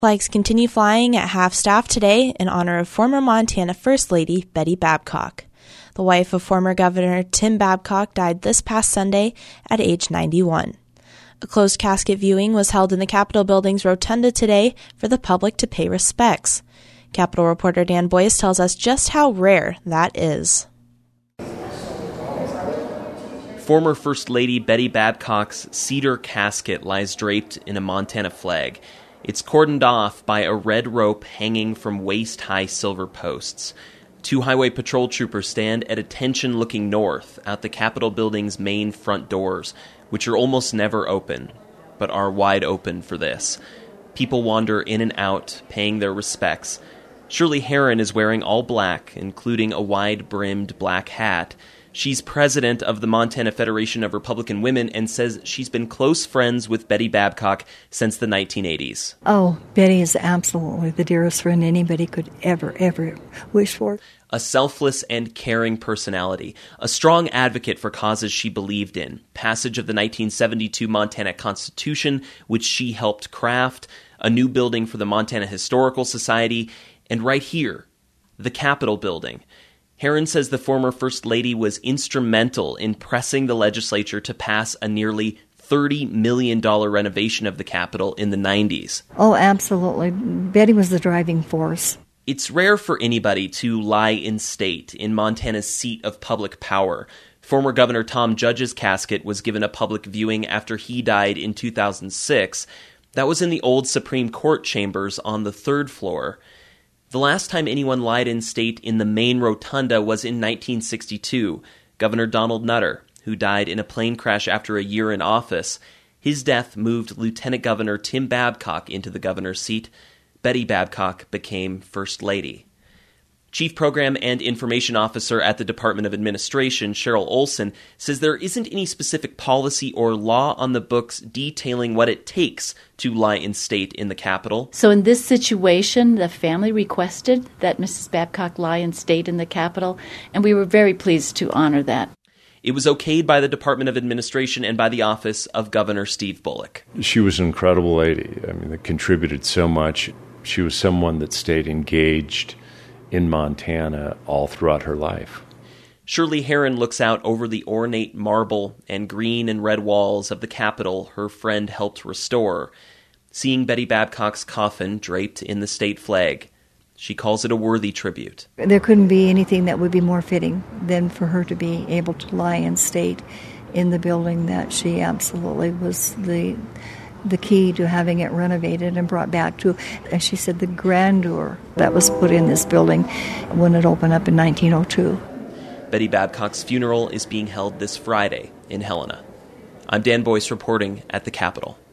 Flags continue flying at half-staff today in honor of former Montana First Lady Betty Babcock. The wife of former Governor Tim Babcock died this past Sunday at age 91. A closed casket viewing was held in the Capitol building's rotunda today for the public to pay respects. Capitol reporter Dan Boyce tells us just how rare that is. Former First Lady Betty Babcock's cedar casket lies draped in a Montana flag. It's cordoned off by a red rope hanging from waist-high silver posts. 2 highway patrol troopers stand at attention looking north out the Capitol building's main front doors, which are almost never open, but are wide open for this. People wander in and out, paying their respects. Shirley Heron is wearing all black, including a wide-brimmed black hat. She's president of the Montana Federation of Republican Women and says she's been close friends with Betty Babcock since the 1980s. Oh, Betty is absolutely the dearest friend anybody could ever wish for. A selfless and caring personality, a strong advocate for causes she believed in, passage of the 1972 Montana Constitution, which she helped craft, a new building for the Montana Historical Society, and right here, the Capitol building. Heron says the former First Lady was instrumental in pressing the legislature to pass a nearly $30 million renovation of the Capitol in the 90s. Oh, absolutely. Betty was the driving force. It's rare for anybody to lie in state in Montana's seat of public power. Former Governor Tom Judge's casket was given a public viewing after he died in 2006. That was in the old Supreme Court chambers on the 3rd floor. The last time anyone lied in state in the main rotunda was in 1962. Governor Donald Nutter, who died in a plane crash after a year in office. His death moved Lieutenant Governor Tim Babcock into the governor's seat. Betty Babcock became First Lady. Chief Program and Information Officer at the Department of Administration, Cheryl Olson, says there isn't any specific policy or law on the books detailing what it takes to lie in state in the Capitol. So in this situation, the family requested that Mrs. Babcock lie in state in the Capitol, and we were very pleased to honor that. It was okayed by the Department of Administration and by the office of Governor Steve Bullock. She was an incredible lady. That contributed so much. She was someone that stayed engaged in Montana all throughout her life. Shirley Heron looks out over the ornate marble and green and red walls of the Capitol her friend helped restore. Seeing Betty Babcock's coffin draped in the state flag, she calls it a worthy tribute. There couldn't be anything that would be more fitting than for her to be able to lie in state in the building that she absolutely was the key to having it renovated and brought back to, as she said, the grandeur that was put in this building when it opened up in 1902. Betty Babcock's funeral is being held this Friday in Helena. I'm Dan Boyce reporting at the Capitol.